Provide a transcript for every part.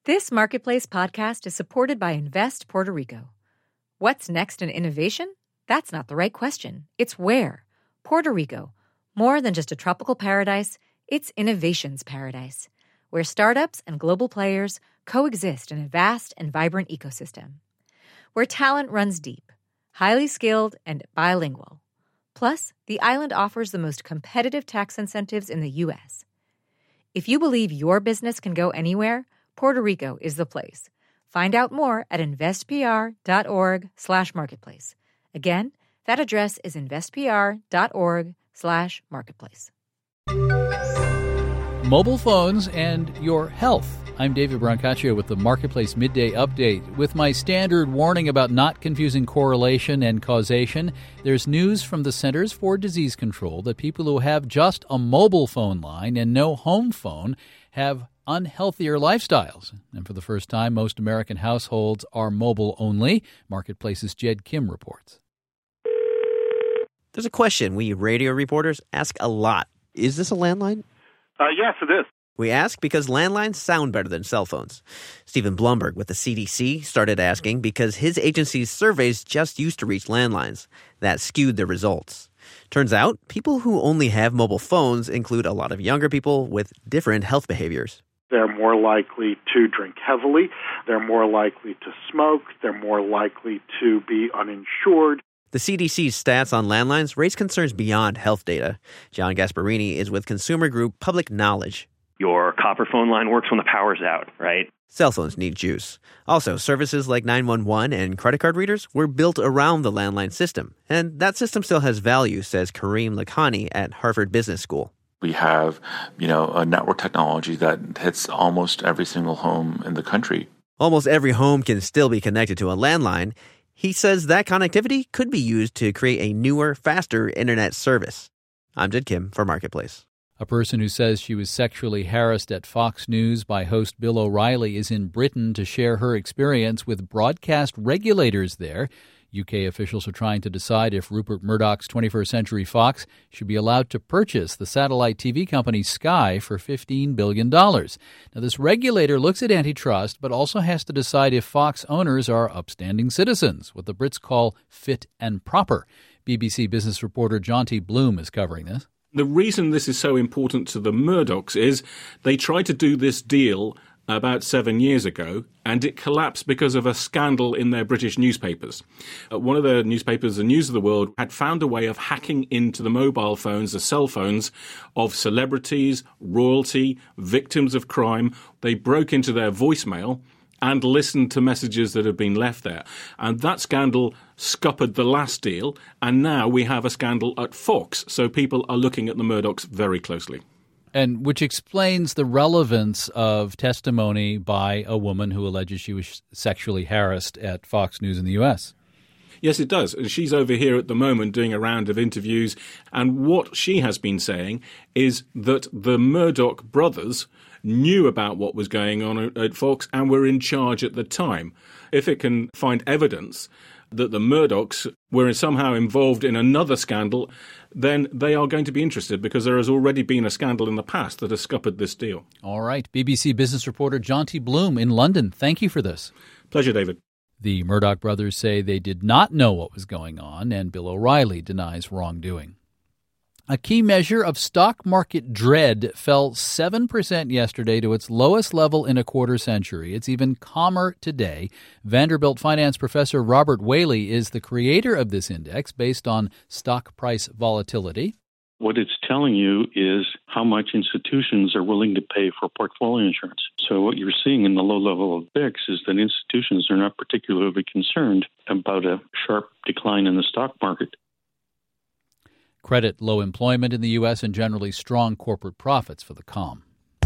This Marketplace podcast is supported by Invest Puerto Rico. What's next in innovation? That's not the right question. It's where. Puerto Rico. More than just a tropical paradise, it's innovation's paradise, where startups and global players coexist in a vast and vibrant ecosystem. Where talent runs deep, highly skilled, and bilingual. Plus, the island offers the most competitive tax incentives in the U.S. If you believe your business can go anywhere, Puerto Rico is the place. Find out more at investpr.org/marketplace. Again, that address is investpr.org/marketplace. Mobile phones and your health. I'm David Brancaccio with the Marketplace Midday Update. With my standard warning about not confusing correlation and causation, there's news from the Centers for Disease Control that people who have just a mobile phone line and no home phone have unhealthier lifestyles. And for the first time, most American households are mobile only. Marketplace's Jed Kim reports. There's a question we radio reporters ask a lot. Is this a landline? Yes, it is. We ask because landlines sound better than cell phones. Stephen Blumberg with the CDC started asking because his agency's surveys just used to reach landlines. That skewed the results. Turns out, people who only have mobile phones include a lot of younger people with different health behaviors. They're more likely to drink heavily. They're more likely to smoke. They're more likely to be uninsured. The CDC's stats on landlines raise concerns beyond health data. John Gasparini is with consumer group Public Knowledge. Your copper phone line works when the power's out, right? Cell phones need juice. Also, services like 911 and credit card readers were built around the landline system. And that system still has value, says Kareem Lakhani at Harvard Business School. We have, a network technology that hits almost every single home in the country. Almost every home can still be connected to a landline. He says that connectivity could be used to create a newer, faster internet service. I'm Jed Kim for Marketplace. A person who says she was sexually harassed at Fox News by host Bill O'Reilly is in Britain to share her experience with broadcast regulators there. UK officials are trying to decide if Rupert Murdoch's 21st Century Fox should be allowed to purchase the satellite TV company Sky for $15 billion. Now, this regulator looks at antitrust, but also has to decide if Fox owners are upstanding citizens, what the Brits call fit and proper. BBC business reporter Jonty Bloom is covering this. The reason this is so important to the Murdochs is they tried to do this deal about 7 years ago, and it collapsed because of a scandal in their British newspapers. One of the newspapers, the News of the World, had found a way of hacking into the mobile phones, the cell phones, of celebrities, royalty, victims of crime. They broke into their voicemail and listened to messages that had been left there. And that scandal scuppered the last deal, and now we have a scandal at Fox. So people are looking at the Murdochs very closely. And which explains the relevance of testimony by a woman who alleges she was sexually harassed at Fox News in the U.S. Yes, it does. And she's over here at the moment doing a round of interviews. And what she has been saying is that the Murdoch brothers knew about what was going on at Fox and were in charge at the time. If it can find evidence that the Murdochs were somehow involved in another scandal, then they are going to be interested because there has already been a scandal in the past that has scuppered this deal. All right. BBC business reporter Jonty Bloom in London. Thank you for this. Pleasure, David. The Murdoch brothers say they did not know what was going on, and Bill O'Reilly denies wrongdoing. A key measure of stock market dread fell 7% yesterday to its lowest level in a quarter century. It's even calmer today. Vanderbilt finance professor Robert Whaley is the creator of this index based on stock price volatility. What it's telling you is how much institutions are willing to pay for portfolio insurance. So what you're seeing in the low level of VIX is that institutions are not particularly concerned about a sharp decline in the stock market. Credit low employment in the U.S. and generally strong corporate profits for the calm.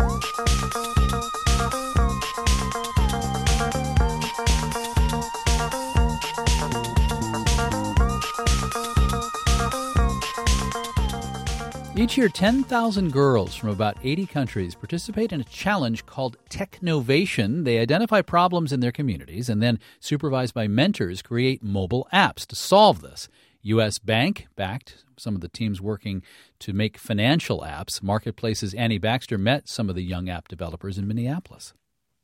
Each year, 10,000 girls from about 80 countries participate in a challenge called Technovation. They identify problems in their communities and then, supervised by mentors, create mobile apps to solve this. U.S. Bank backed some of the teams working to make financial apps. Marketplace's Annie Baxter met some of the young app developers in Minneapolis.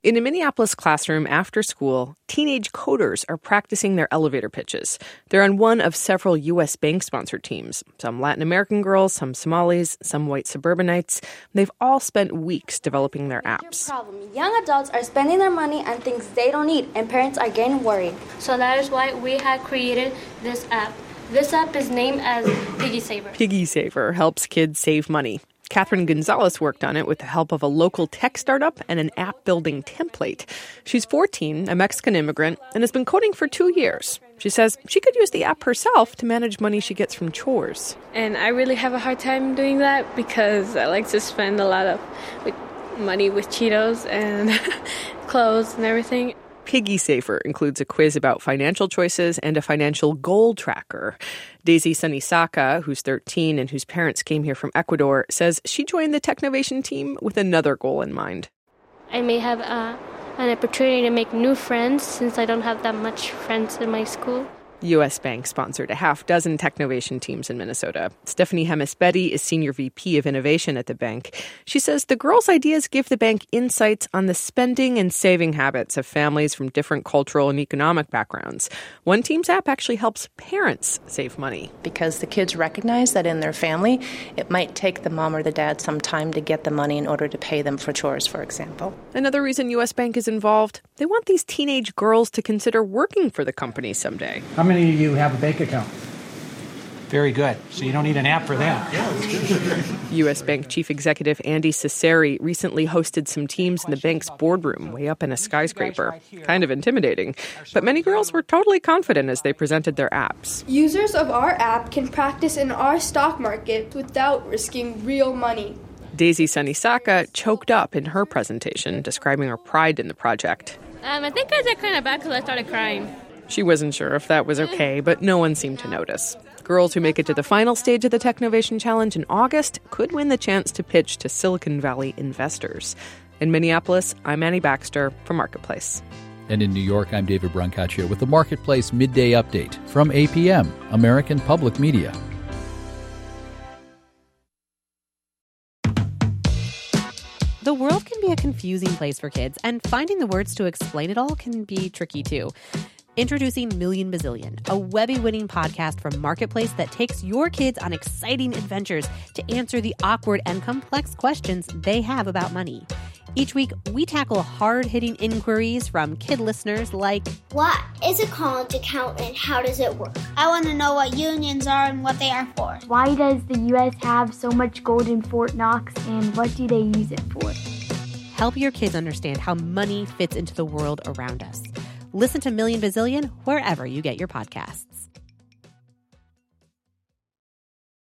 In a Minneapolis classroom after school, teenage coders are practicing their elevator pitches. They're on one of several U.S. Bank-sponsored teams. Some Latin American girls, some Somalis, some white suburbanites. They've all spent weeks developing their apps. Problem. Young adults are spending their money on things they don't need, and parents are getting worried. So that is why we have created this app. This app is named as Piggy Saver. Piggy Saver helps kids save money. Catherine Gonzalez worked on it with the help of a local tech startup and an app-building template. She's 14, a Mexican immigrant, and has been coding for 2 years. She says she could use the app herself to manage money she gets from chores. And I really have a hard time doing that because I like to spend a lot of money with Cheetos and clothes and everything. Piggy Saver includes a quiz about financial choices and a financial goal tracker. Daisy Sunisaka, who's 13 and whose parents came here from Ecuador, says she joined the Technovation team with another goal in mind. I may have an opportunity to make new friends since I don't have that much friends in my school. U.S. Bank sponsored a half-dozen Technovation teams in Minnesota. Stephanie Hemis-Betty is Senior VP of Innovation at the bank. She says the girls' ideas give the bank insights on the spending and saving habits of families from different cultural and economic backgrounds. One team's app actually helps parents save money. Because the kids recognize that in their family, it might take the mom or the dad some time to get the money in order to pay them for chores, for example. Another reason U.S. Bank is involved, they want these teenage girls to consider working for the company someday. How many of you have a bank account? Very good. So you don't need an app for that. U.S. Bank Chief Executive Andy Cesari recently hosted some teams in the bank's boardroom way up in a skyscraper. Kind of intimidating. But many girls were totally confident as they presented their apps. Users of our app can practice in our stock market without risking real money. Daisy Sunisaka choked up in her presentation, describing her pride in the project. I think I did kind of bad because I started crying. She wasn't sure if that was okay, but no one seemed to notice. Girls who make it to the final stage of the Technovation Challenge in August could win the chance to pitch to Silicon Valley investors. In Minneapolis, I'm Annie Baxter for Marketplace. And in New York, I'm David Brancaccio with the Marketplace Midday Update from APM, American Public Media. The world can be a confusing place for kids, and finding the words to explain it all can be tricky too. Introducing Million Bazillion, a Webby-winning podcast from Marketplace that takes your kids on exciting adventures to answer the awkward and complex questions they have about money. Each week, we tackle hard-hitting inquiries from kid listeners like, what is a college account and how does it work? I want to know what unions are and what they are for. Why does the U.S. have so much gold in Fort Knox and what do they use it for? Help your kids understand how money fits into the world around us. Listen to Million Bazillion wherever you get your podcasts.